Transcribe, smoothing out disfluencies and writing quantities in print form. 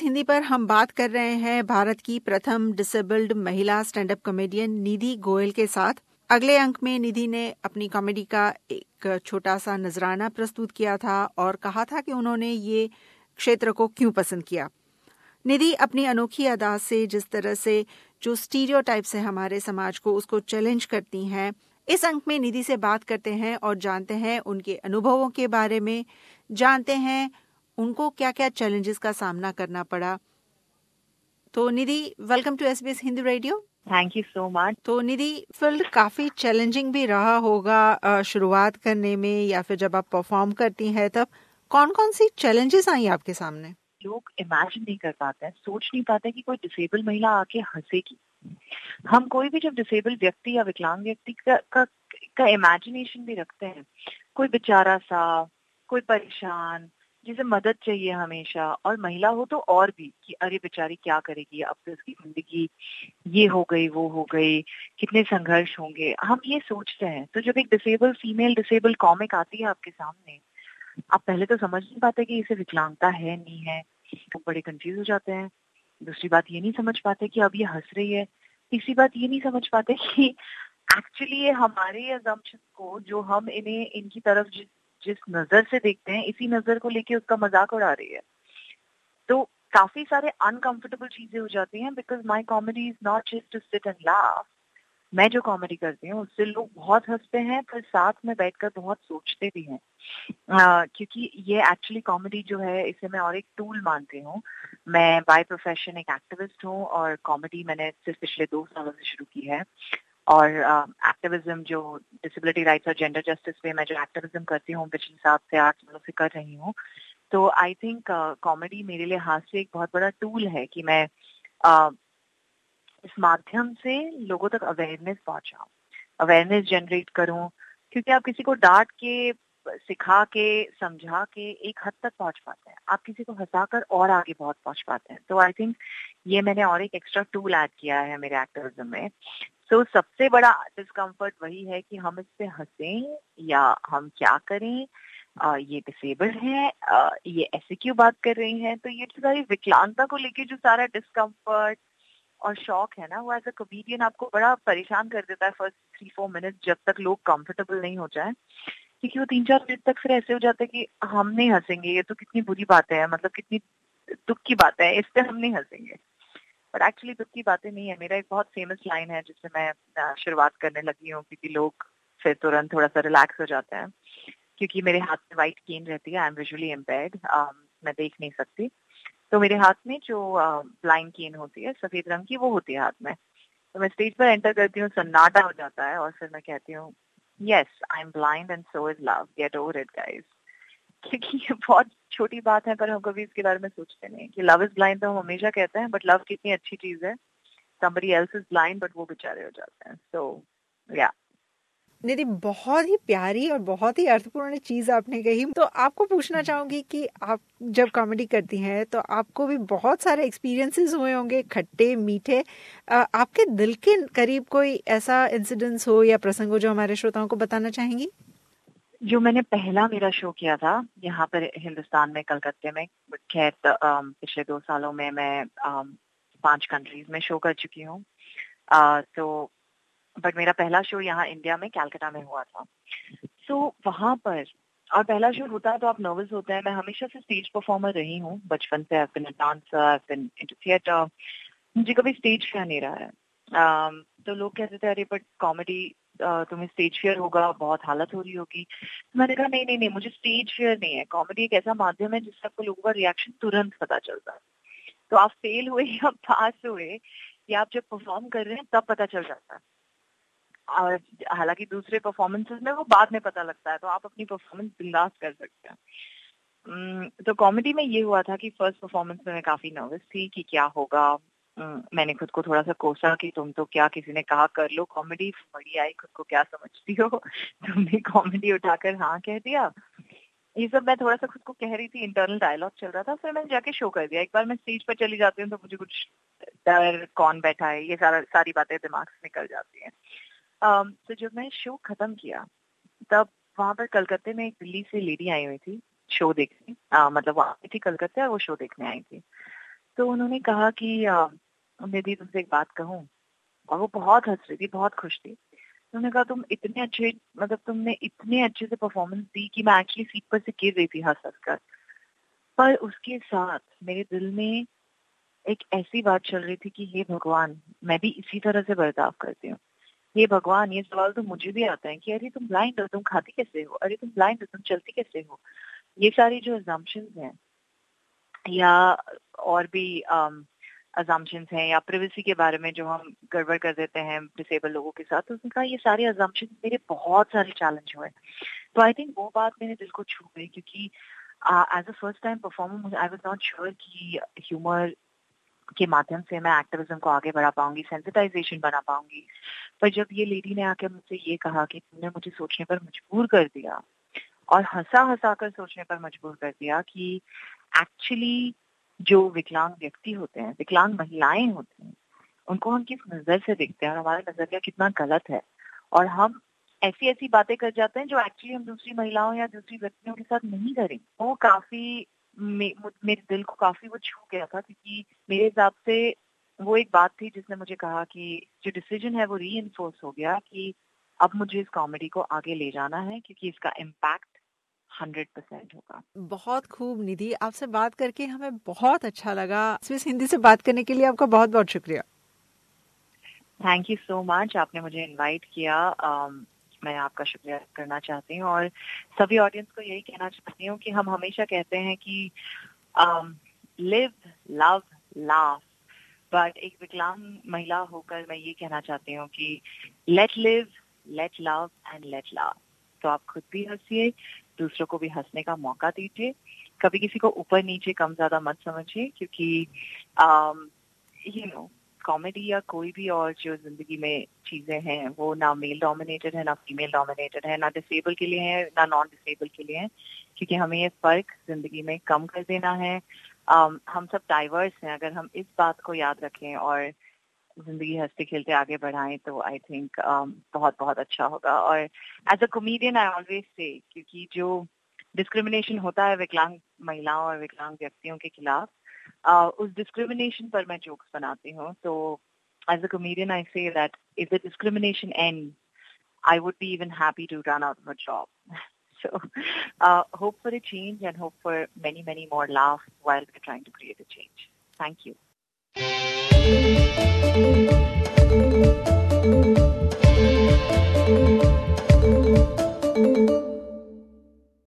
हिंदी पर हम बात कर रहे हैं भारत की प्रथम डिसेबल्ड महिला stand up comedian Nidhi Goyal के साथ। अगले अंक में निधि ने अपनी कॉमेडी का एक छोटा सा नजराना प्रस्तुत किया था और कहा था कि उन्होंने ये क्षेत्र को क्यों पसंद किया। निधि अपनी अनोखी अदा से जिस तरह से जो स्टीरियोटाइप्स है हमारे समाज को उसको चैलेंज करती हैं। इस अंक में निधि से बात करते हैं और जानते हैं उनके अनुभवों के बारे में, जानते हैं उनको क्या क्या चैलेंजेस का सामना करना पड़ा। तो Nidhi, welcome to SBS Hindi radio. Thank you so much. तो निधि, फील्ड काफी चैलेंजिंग भी रहा होगा शुरुआत करने में या फिर जब आप परफॉर्म करती हैं तब कौन कौन सी चैलेंजेस आई आपके सामने? लोग इमेजिन नहीं कर पाते हैं, सोच नहीं पाते कि कोई डिसेबल महिला आके हंसेगी। हम कोई भी जब डिसेबल व्यक्ति या विकलांग व्यक्ति का इमेजिनेशन भी रखते हैं, कोई बेचारा सा, कोई परेशान जिसे मदद चाहिए हमेशा, और महिला हो तो और भी कि अरे बेचारी क्या करेगी, अब तो उसकी जिंदगी ये हो गई वो हो गई, कितने संघर्ष होंगे, हम ये सोचते हैं। तो जब एक डिसेबल फीमेल डिसेबल कॉमिक आती है आपके सामने, आप पहले तो समझ नहीं पाते कि इसे विकलांगता है नहीं है, तो बड़े कंफ्यूज हो जाते हैं। दूसरी बात ये नहीं समझ पाते कि अब ये हंस रही है। तीसरी बात ये नहीं समझ पाते कि एक्चुअली ये हमारे अजम्पशन को, जो हम इन्हें इनकी तरफ जिस नजर से देखते हैं, इसी नजर को लेके उसका मजाक उड़ा रही है। तो काफी सारे अनकंफर्टेबल चीजें हो जाती हैं, because my comedy is not just to sit and laugh. मैं जो कॉमेडी करती हूँ उससे लोग बहुत हंसते हैं, पर साथ में बैठकर बहुत सोचते भी हैं। क्योंकि ये एक्चुअली कॉमेडी जो है, इसे मैं और एक टूल मानती हूँ। मैं बाय प्रोफेशन एक एक्टिविस्ट हूँ और कॉमेडी मैंने सिर्फ पिछले 2 सालों से शुरू की है। और एक्टिविज्म, जो डिसेबिलिटी राइट्स और जेंडर जस्टिस पे मैं जो एक्टिविज्म करती हूँ पिछले 7 से 8 सालों से कर रही हूँ। तो आई थिंक कॉमेडी मेरे लिए हास्य एक बहुत बड़ा टूल है कि मैं इस माध्यम से लोगों तक अवेयरनेस पहुंचाऊं, अवेयरनेस जनरेट करूं। क्योंकि आप किसी को डांट के, सिखा के, समझा के एक हद तक पहुंच पाते हैं, आप किसी को हंसाकर और आगे बहुत पहुंच पाते हैं। तो आई थिंक ये मैंने और एक एक्स्ट्रा टूल ऐड किया है मेरे एक्टिविज्म में। तो सबसे बड़ा डिस्कम्फर्ट वही है कि हम इस पे हंसें या हम क्या करें। ये डिसेबल्ड है, ये ऐसे क्यों बात कर रही हैं। तो ये सारी विकलांगता को लेके जो सारा डिस्कम्फर्ट और शौक है ना, वो एज अ कॉमेडियन आपको बड़ा परेशान कर देता है फर्स्ट 3-4 मिनट, जब तक लोग कंफर्टेबल नहीं हो जाए। क्योंकि वो 3-4 मिनट तक फिर ऐसे हो जाता है कि हम नहीं हंसेंगे, ये तो कितनी बुरी बात है, मतलब कितनी दुख की बात है, इस पे हम नहीं हंसेंगे। बट एक्चुअली दुख की बातें नहीं है। मेरा एक बहुत फेमस लाइन है जिससे मैं शुरुआत करने लगी हूँ, क्योंकि लोग फिर तुरंत थोड़ा सा रिलैक्स हो जाते हैं। क्योंकि मेरे हाथ में व्हाइट केन रहती है, आई एम विजुअली इम्पेयर्ड, मैं देख नहीं सकती। तो मेरे हाथ में जो ब्लाइंड केन होती है, सफेद रंग की, वो होती है हाथ में। तो मैं स्टेज पर एंटर करती हूँ, सन्नाटा हो जाता है, और फिर मैं कहती हूँ, yes I am blind and so is love, get over it guys. क्योंकि ये बहुत छोटी बात है, पर हम कभी इसके बारे में सोचते नहीं कि लव इज ब्लाइंड तो हम हमेशा कहते हैं, बट लव कितनी अच्छी चीज है। somebody else is blind, but वो बेचारे हो जाते हैं। सो या निधि, बहुत ही प्यारी और बहुत ही अर्थपूर्ण चीज आपने कही। तो आपको पूछना चाहूंगी कि आप जब कॉमेडी करती हैं तो आपको भी बहुत सारे एक्सपीरियंसेस हुए होंगे, खट्टे मीठे। आपके दिल के करीब कोई ऐसा इंसिडेंस हो या प्रसंग हो जो हमारे श्रोताओं को बताना चाहेंगी? जो मैंने पहला मेरा शो किया था यहाँ पर हिंदुस्तान में, कलकत्ते में, खैर पिछले 2 सालों में मैं 5 कंट्रीज में शो कर चुकी हूँ। तो बट मेरा पहला शो यहाँ इंडिया में कैलकाटा में हुआ था। तो वहां पर, और पहला शो होता है तो आप नर्वस होते हैं। मैं हमेशा से स्टेज परफॉर्मर रही हूँ बचपन से, I have been a dancer, I have been into theatre. मुझे कभी स्टेज फियर नहीं रहा है। तो लोग कहते थे अरे बट कॉमेडी, तुम्हें स्टेज फियर होगा, बहुत हालत हो रही होगी। तो मैंने कहा नहीं नहीं नहीं, मुझे स्टेज फियर नहीं है। कॉमेडी एक ऐसा माध्यम है जिससे आपको लोगों का रिएक्शन तुरंत पता चलता है। तो आप फेल हुए या पास हुए या आप जब परफॉर्म कर रहे हैं तब पता चल जाता है। और हालांकि दूसरे परफॉर्मेंसेस में वो बाद में पता लगता है, तो आप अपनी परफॉर्मेंस बिंदास कर सकते हैं। तो कॉमेडी में ये हुआ था कि फर्स्ट परफॉर्मेंस में मैं काफी नर्वस थी कि क्या होगा। मैंने खुद को थोड़ा सा कोसा कि तुम तो क्या, किसी ने कहा कर लो कॉमेडी, बड़ी आई, खुद को क्या समझती हो, तुमने कॉमेडी उठाकर हाँ कह दिया। ये सब मैं थोड़ा सा खुद को कह रही थी, इंटरनल डायलॉग चल रहा था। फिर मैंने जाके शो कर दिया। एक बार मैं स्टेज पर चली जाती हूँ तो मुझे कुछ डर, कौन बैठा है, ये सारी बातें दिमाग से निकल जाती हैं। तो जब मैं शो खत्म किया तब वहां पर कलकत्ते में एक दिल्ली से लेडी आई हुई थी शो देखने, मतलब वो आई थी कलकत्ते और वो शो देखने आई थी। तो उन्होंने कहा कि निधि तुमसे एक बात कहूँ, और वो बहुत हंस रही थी, बहुत खुश थी। उन्होंने कहा तुम इतने अच्छे, मतलब तुमने इतने अच्छे से परफॉर्मेंस दी कि मैं एक्चुअली सीट पर से गिर रही थी हंस हंस कर, पर उसके साथ मेरे दिल में एक ऐसी बात चल रही थी कि हे भगवान, मैं भी इसी तरह से बर्ताव करती हूँ। हे भगवान, ये सवाल तो मुझे भी आता है कि अरे तुम ब्लाइंड हो, तुम खाती कैसे हो, अरे तुम ब्लाइंड हो, तुम चलती कैसे हो। ये सारी जो अजम्पशंस हैं या और भी अजम्पशंस हैं या प्रिवेसी के बारे में जो हम गड़बड़ कर देते हैं डिसेबल लोगों के साथ, तो उसने कहा ये सारे अजम्पशंस मेरे बहुत सारे चैलेंज हुए। तो आई थिंक वो बात मेरे दिल को छू गई, क्योंकि as a first time performer I was not sure कि ह्यूमर के माध्यम से मैं एक्टिविज्म को आगे बढ़ा पाऊंगी, सेंसिटाइजेशन बना पाऊंगी। पर जब ये लेडी ने आके मुझसे ये कहा कि तुमने मुझे सोचने पर मजबूर कर दिया, और हंसा हंसा कर सोचने पर मजबूर कर दिया कि एक्चुअली जो विकलांग व्यक्ति होते हैं, विकलांग महिलाएं होती हैं, उनको हम किस नजर से देखते हैं और हमारा नजरिया कितना गलत है, और हम ऐसी ऐसी बातें कर जाते हैं जो एक्चुअली हम दूसरी महिलाओं या दूसरी व्यक्तियों के साथ नहीं करें। वो काफी मेरे दिल को काफी वो छू गया था, क्योंकि मेरे हिसाब से वो एक बात थी जिसने मुझे कहा कि जो डिसीजन है वो रीइंफोर्स हो गया कि अब मुझे इस कॉमेडी को आगे ले जाना है, क्योंकि इसका इम्पैक्ट 100% होगा। बहुत खूब निधि, आपसे बात करके हमें बहुत अच्छा लगा। स्विस हिंदी से बात करने के लिए आपका बहुत बहुत शुक्रिया। थैंक यू सो मच, आपने मुझे इनवाइट किया। मैं आपका शुक्रिया करना चाहती हूँ, और सभी ऑडियंस को यही कहना चाहती हूँ कि हम हमेशा कहते हैं कि लिव लव लाफ, बट एक विकलांग महिला होकर मैं ये कहना चाहती हूँ कि let live, let love and let laugh. तो आप खुद भी हंसिए, दूसरों को भी हंसने का मौका दीजिए। कभी किसी को ऊपर नीचे कम ज्यादा मत समझिए, क्योंकि यू नो कॉमेडी या कोई भी और जो जिंदगी में चीजें हैं वो ना मेल डोमिनेटेड है, ना फीमेल डोमिनेटेड है, ना डिसेबल के लिए है, ना नॉन डिसेबल के लिए है, क्योंकि हमें ये फर्क जिंदगी में कम कर देना है। हम सब डाइवर्स हैं, अगर हम इस बात को याद रखें और जिंदगी हंसते खेलते आगे बढ़ाएं तो आई थिंक बहुत बहुत अच्छा होगा। और as a comedian I always say, क्योंकि जो डिस्क्रिमिनेशन होता है विकलांग महिलाओं और विकलांग व्यक्तियों के खिलाफ, उस डिस्क्रिमिनेशन पर मैं जोक्स बनाती हूँ। तो as a comedian I say that if the discrimination end, I would be even happy to run out of a job. So, hope for a change and hope for many, many more laughs while we're trying to create a change. Thank you.